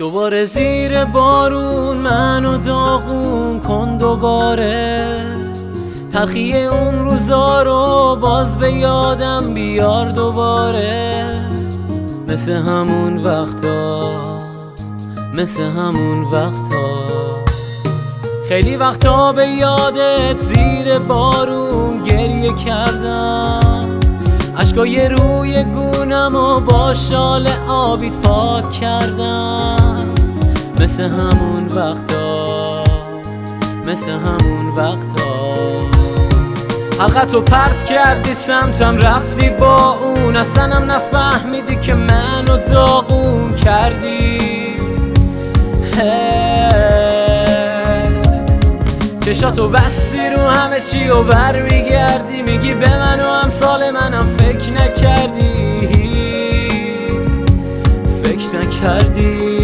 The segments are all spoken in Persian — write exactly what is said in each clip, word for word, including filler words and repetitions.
دوباره زیر بارون منو داغون کن دوباره، تلخی اون روزا رو باز به یادم بیار دوباره. مثل همون وقتا، مثل همون وقتا، خیلی وقتا به یادت زیر بارون گریه کردم، اشکای روی گونم و با شال آبیت پاک کردم. مثل همون وقتا، مثل همون وقتا، حلقتو پرت کردی سمتم رفتی با اون، اصلاًم نفهمیدی که منو داغون کردی. چشاتو بستی رو همه چی و بر میگردی، میگی به من و امثال منم فکر نکردی، فکر نکردی.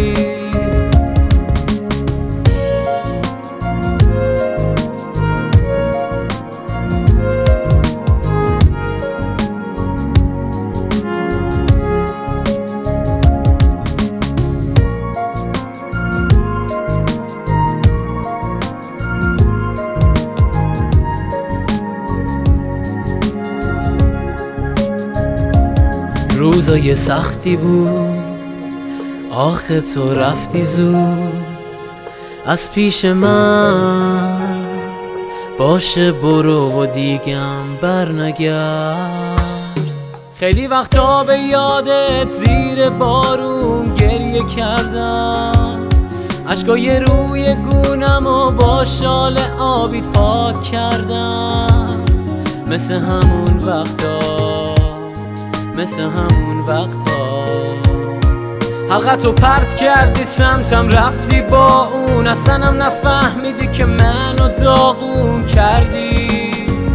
روزای سختی بود، آخه تو رفتی زود از پیش من، باشه برو و دیگم برنگرد. خیلی وقتا به یادت زیر بارون گریه کردم، اشکای روی گونم و با شال آبیت پاک کردم. مثل همون وقتا، مثل همون وقتا، حلقتو پرت کردی سمتم رفتی با اون، اصلاًم نفهمیدی که منو داغون کردی.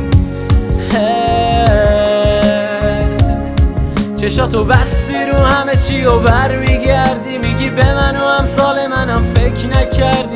چشاتو بستی رو همه چی و بر میگردی، میگی به من و امثال منم فکر نکردی.